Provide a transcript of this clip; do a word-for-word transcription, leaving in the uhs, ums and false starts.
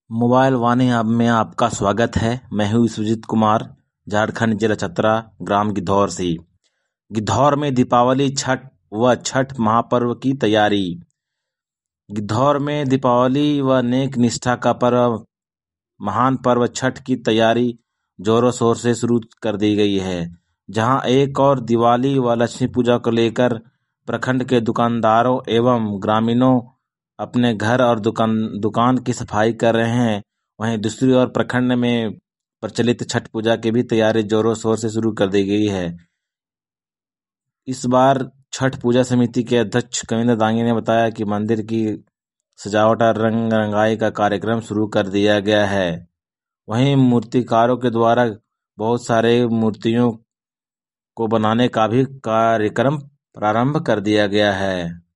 Mobile वाणी app में आपका स्वागत है। मैं हूँ विश्वजीत कुमार, झारखंड जिला चतरा, ग्राम गिद्धौर से। गिद्धौर में दीपावली, छठ व छठ महापर्व की तैयारी। गिद्धौर में दीपावली व नेक निष्ठा का पर्व, महान पर्व छठ की तैयारी जोरों शोर से शुरू कर दी गई है। जहां एक और दिवाली व लक्ष्मी पूजा को लेकर प्रखंड के दुकानदारों एवं ग्रामीणों अपने घर और दुकान दुकान की सफाई कर रहे हैं, वहीं दूसरी ओर प्रखंड में प्रचलित छठ पूजा की भी तैयारी जोरों शोर से शुरू कर दी गई है। इस बार छठ पूजा समिति के अध्यक्ष कविंद्र दांगी ने बताया कि मंदिर की सजावट और रंग रंगाई का कार्यक्रम शुरू कर दिया गया है। वहीं मूर्तिकारों के द्वारा बहुत सारे मूर्तियों को बनाने का भी कार्यक्रम प्रारंभ कर दिया गया है।